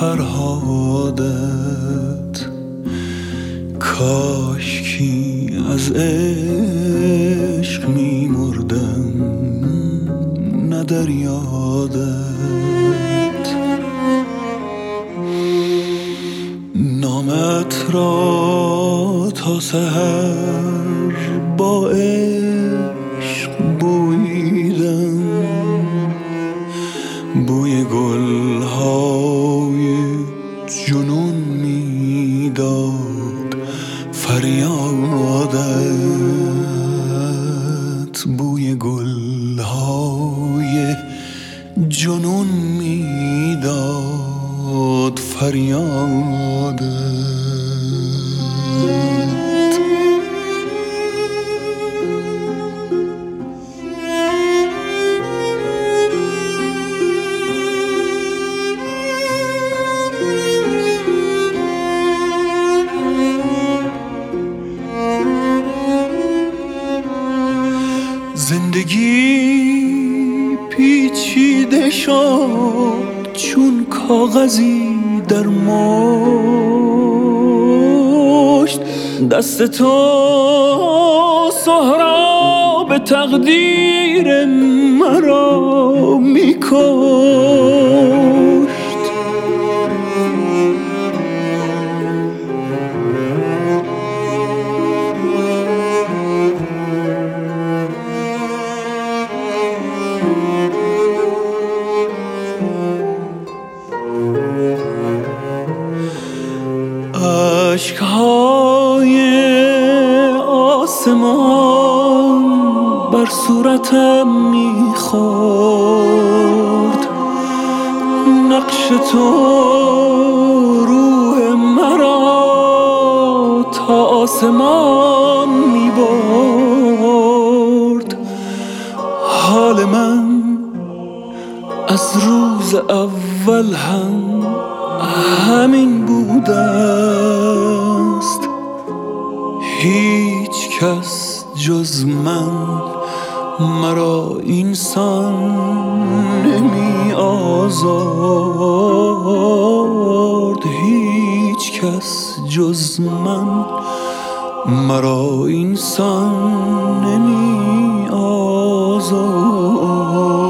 فرهادت، کاشکی از عشق می مردم نه در یادت. نامت را تا سحر با عشق بوییدم، بوی گلهای جنون میداد فریادت، بوی گلهای جنون میداد فریادت. زندگی پیچیده شد چون کاغذی در مشت، دست تو سهراب تقدیر مرا میکشت. اشک‌های آسمان بر صورتم می‌خورد، نقش تو روح مرا تا آسمان می‌برد. حال من از روز اول همین بوده است، هیچ کس جز من مرا اینسان نمی آزارد، هیچ کس جز من مرا اینسان نمی آزارد.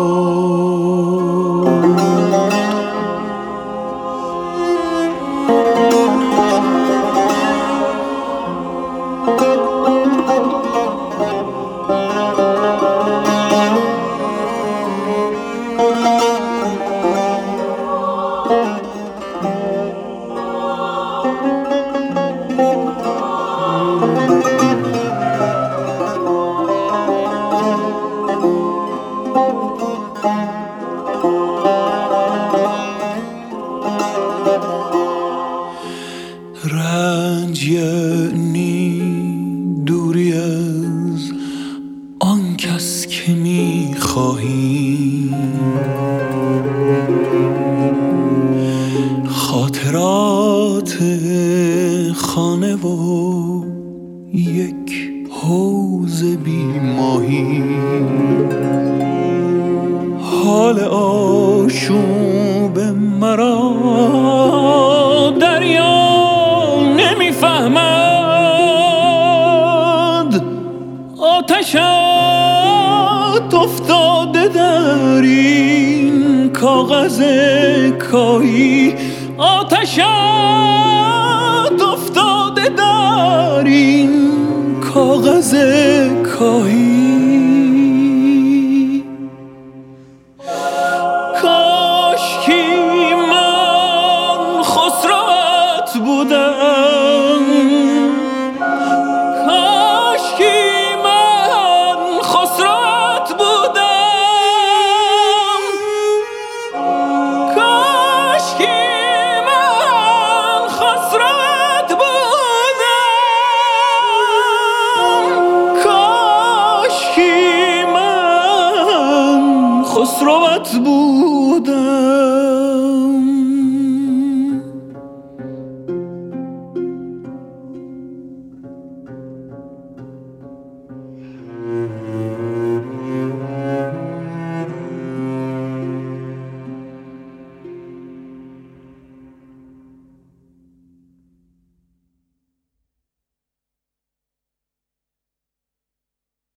رنج یعنی دوری از آن کس که می‌خواهی، خاطرات خانه و یک حوض بی ماهی، حال آشوب مرا دریا نمیفهمد، آتشت افتاده در این کاغذ کاهی، آتشت افتاده در این کاغذ کاهی. کاشکی من خسروت بودم، کاشکی من خسروت بودم، کاشکی من خسروت بودم، کاشکی من خسروت بودم.